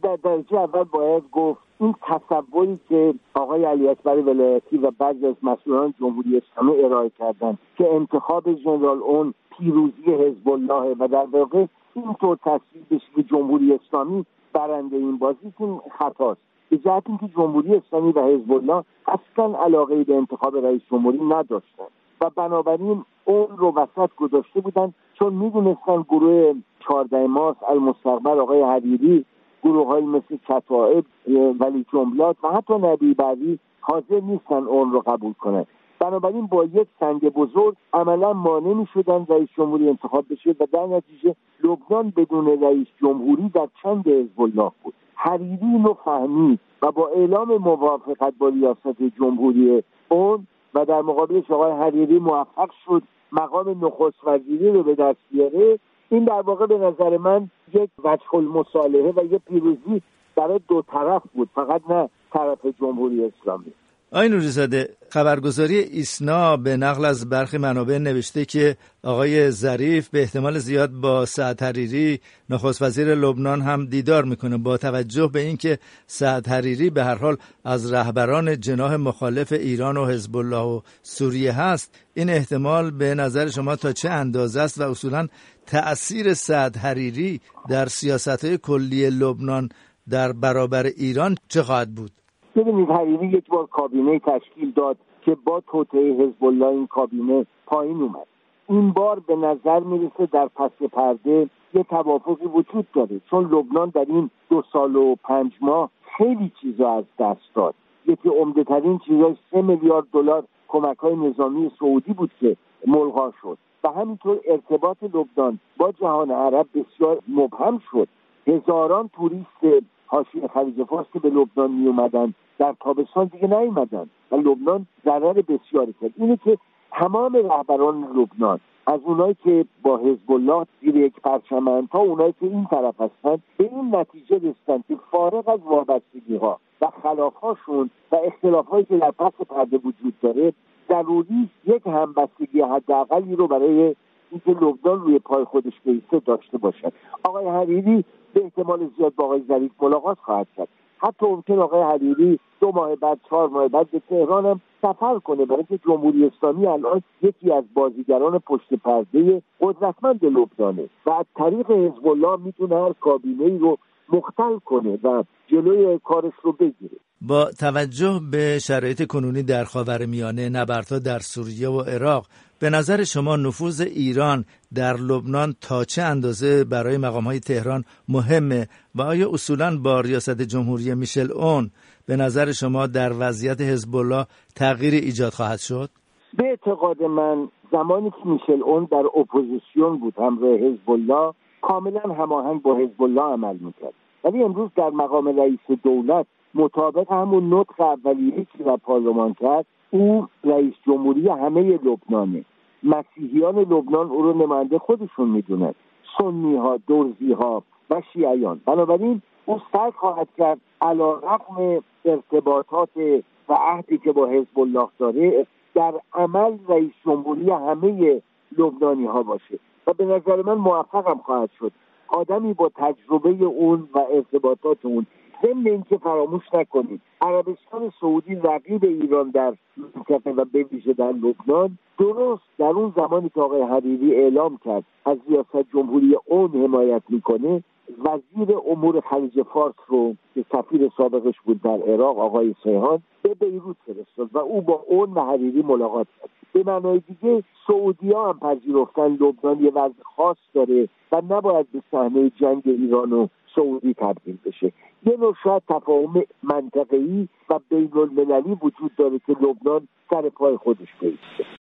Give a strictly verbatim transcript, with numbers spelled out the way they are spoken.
در درجه اول باید گفت این تصوری که آقای علی اکبر ولایتی و بعضی از مسئولان جمهوری اسلامی ارائه کردند که انتخاب ژنرال اون پیروزی حزب الله و در واقع اینطور تصویر بشه که جمهوری اسلامی برنده این بازی، این خطاست. به جهت اینکه جمهوری اسلامی و حزب الله اصلا علاقه به انتخاب رئیس جمهوری نداشتن و بنابراین اون رو وسط گذاشته بودن، چون میدونستن گروه چهارده مارس، المستقبل، آقای حریری، گروه های مثل کتائب، ولی جملات و حتی نبی بعدی حاضر نیستن اون رو قبول کنن. بنابراین با یک سنگ بزرگ عملا مانع می شدن رئیس جمهوری انتخاب بشه و در نتیجه لبنان بدون رئیس جمهوری در چنگ حزب الله بود. حریری اینو فهمید و با اعلام موافقت با ریاست جمهوری اون و در مقابلش آقای حریری موفق شد مقام نخست وزیری رو به دست بیاره. این در واقع به نظر من یک وجه المصالحه و یک پیروزی برای دو طرف بود، فقط نه طرف جمهوری اسلامی. آقای نوری‌زاده، خبرگزاری ایسنا به نقل از برخی منابع نوشته که آقای ظریف به احتمال زیاد با سعد حریری نخست وزیر لبنان هم دیدار میکنه. با توجه به اینکه سعد حریری به هر حال از رهبران جناح مخالف ایران و حزب الله و سوریه هست، این احتمال به نظر شما تا چه اندازه است و اصولاً تأثیر سعد حریری در سیاست‌های کلی لبنان در برابر ایران چه خواهد بود؟ ببینید، حریری یک بار کابینه تشکیل داد که با توطئه حزب الله این کابینه پایین اومد. این بار به نظر میرسه در پس پرده یه توافقی وجود داره، چون لبنان در این دو سال و پنج ماه خیلی چیزا از دست داد. یکی عمده ترین چیزاش سه میلیارد دلار کمک‌های نظامی سعودی بود که ملغا شد و همینطور ارتباط لبنان با جهان عرب بسیار مبهم شد. هزاران توریست حاشیه خلیج فارس که به لبنان می اومدن در تابستان دیگه نیومدن و لبنان ضرر بسیاری کرد. اینه که تمام رهبران لبنان، از اونایی که با حزب الله زیر یک پرچمند تا اونایی که این طرف هستن، به این نتیجه رسیدن که فارغ از وابستگی ها و خلاف هاشون و اختلاف هایی که در پس پرده وجود داره، ضروری یک همبستگی حداقلی رو برای اینکه لبنان روی پای خودش بایسته داشته باشد. آقای حریری به احتمال زیاد با آقای ظریف ملاقات خواهد کرد. حتی ممکن آقای حریری دو ماه بعد، چهار ماه بعد به تهران هم سفر کنه، برای که جمهوری اسلامی الان یکی از بازیگران پشت پرده قدرتمند لبنانه و از طریق حزب الله میتونه هر کابینه‌ای رو مختل کنه و جلوی کارش رو بگیره. با توجه به شرایط کنونی در خاورمیانه، نبردها در سوریه و عراق، به نظر شما نفوذ ایران در لبنان تا چه اندازه برای مقام‌های تهران مهمه و آیا اصولاً با ریاست جمهوری میشل اون به نظر شما در وضعیت حزب الله تغییر ایجاد خواهد شد؟ به اعتقاد من زمانی که میشل اون در اپوزیسیون بود همراه حزب الله، کاملا هماهنگ با حزب الله عمل میکرد، ولی امروز در مقام رئیس دولت مطابق همون نطق اولیه‌ای که در پارلمان کرد، او رئیس جمهوری همه لبنانه. مسیحیان لبنان او رو نماینده خودشون میدونن، سنی ها، درزی ها و شیعیان. بنابراین او سعی خواهد کرد علیرغم ارتباطات و عهدی که با حزب الله داره، در عمل رئیس جمهوری همه لبنانی ها باشه و به نظر من موفقم خواهد شد. آدمی با تجربه اون و ارتباطات اون. ضمن اینکه فراموش نکنید عربستان سعودی رقیب ایران در منطقه و به ویژه در لبنان، درست در اون زمانی که آقای حریری اعلام کرد از ریاست جمهوری اون حمایت میکنه، وزیر امور خلیج فارس رو که سفیر سابقش بود در عراق، آقای سیحان، به بیروت فرستاد و او با اون و حریری ملاقات کرد. به معنای دیگه سعودی‌ها هم پذیرفتن لبنان یه وضع خاص داره و نباید به صحنه جنگ ایران و سعودی تبدیل بشه. یه نوع شاید تفاهم منطقه‌ای و بین‌المللی وجود داره که لبنان سر پای خودش بایسته.